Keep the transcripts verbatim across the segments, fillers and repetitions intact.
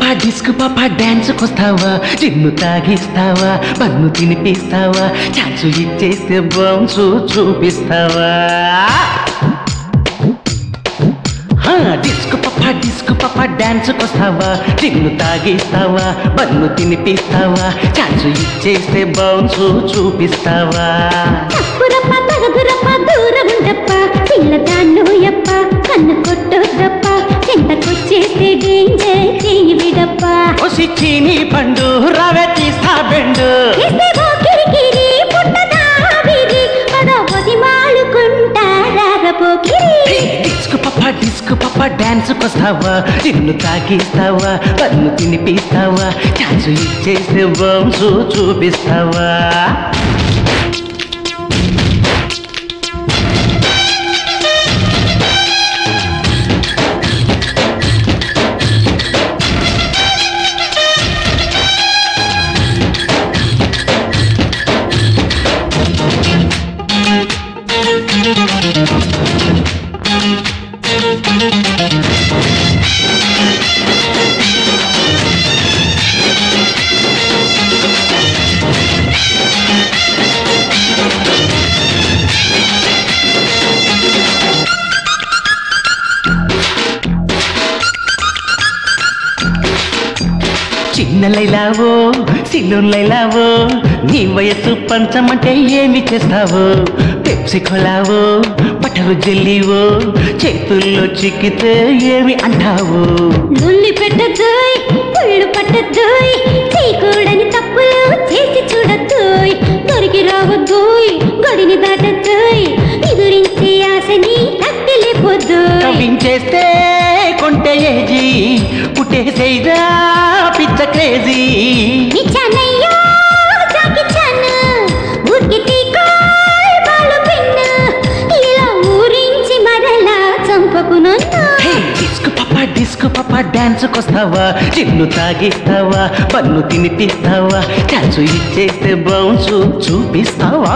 Disk పాప dance కొస్తావా, gin తాగిస్తావా, బన్ను తినిపిస్తావా, ఛాన్సు ఇచ్చేస్తే బౌన్సు చూపిస్తావా? డిస్కు పాప డిస్కు పాప డాన్స్ కొస్తావా, జిన్ను తాగిస్తావా, బన్ను తినిపిస్తావా, ఛాన్సు ఇచ్చేస్తే బౌన్సు చూపిస్తావా? తప్పురప్ప తగదురప్ప దూరముండప్ప పిల్లదాన్ను యప్ప కన్ను కొట్టొద్దప్ప చెంతకొచ్చేస్తే డేంజర్ చెయ్యి విడప్ప. ఒసి చీని పండు రవె తీస్తా బెండు కిరికిరి పుట్టదా విరి పదవది మాలుకుంటారాగపోకిరి. డిస్కు పాప డిస్కు పాప డాన్స్ కొస్తావా, జిన్ను తాగిస్తావా, బన్ను తినిపిస్తావా, ఛాన్సు ఇచ్చేస్తే బౌన్సు చూపిస్తావా? చిన్న లైలావో సిల్లు లైలావో, నీ వయస్సు పంచమంటే ఏమి చేస్తావో? పెప్సి కొలావో బటరు జల్లివో, చేతుల్లో చిక్కితే ఏమి అంటావు? లొల్లి పెట్టద్దోయ్ పుళ్ళు పట్టద్దోయ్, చేయకూడని తప్పులు చేసి చూడద్దోయ్, దొరికి రావద్దోయ్ గడిని దాటద్దోయ్, ఎదురించే ఆశని తట్టలేపోద్దోయ్. కవించేస్తే కొంటే ఏజీ పుట్టేసేదా పిచ్చ క్రేజీ. నిచ్చానయ్యో జాకిచాను ఊరికితీకో బాలు పిన్ను, ఇలా ఊరించి మరలా చంపకు నన్ను. డిస్కు పాప డిస్కు పాప డాన్స్ కొస్తావా, జిన్ను తాగిస్తావా, బన్ను తినిపిస్తావా, ఛాన్సు ఇచ్చేస్తే బౌన్సు చూపిస్తావా?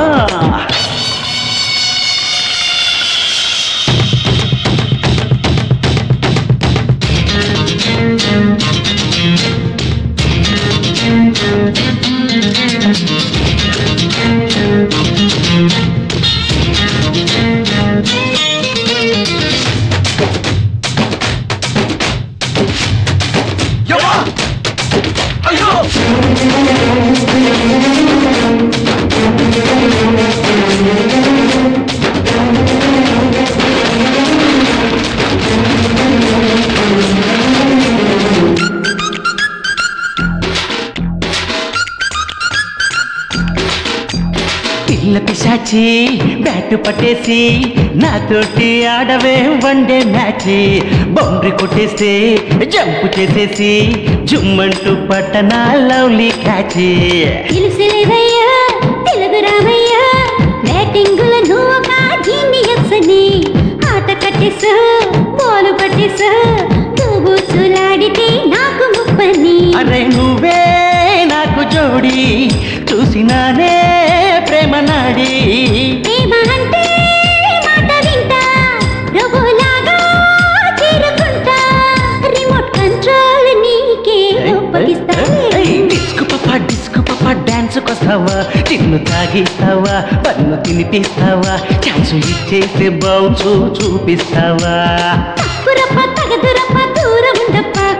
పిల్ల పిశాచి బ్యాటు పట్టేసి నాతోటి ఆడవే వన్డే మ్యాచ్, బౌండరీ కొట్టేస్తే జంపు చేసేసి జుమ్మంటూ పట్టనా లవ్లీ క్యాచ్. తెలుసులేవయ్యా తెలుగు రావయ్యా బ్యాటింగుల నువ్వు ఒక జీనియస్ అని, ఆట కట్టేసా బాలు పట్టేసా నువ్వు చూలాడితే నాకు ముప్పని. అరే నువ్వే నాకు జోడి చూసినానే ప్రేమ నాడి. ప్రేమ అంటే మాట వింటా రోబోలాగా చేరుకుంటా, రిమోట్ కంట్రోల్ నీకే ఒప్పగిస్తా. డిస్కు పాప డిస్కు పాప డాన్స్ కొస్తావా, చిన్ను తాగిస్తావా, బన్ను తినిపిస్తావా, ఛాన్సు ఇచ్చేస్తే బౌన్సు చూపిస్తావా? తప్పురప్ప తగదురప్ప దూరం ఉండప్ప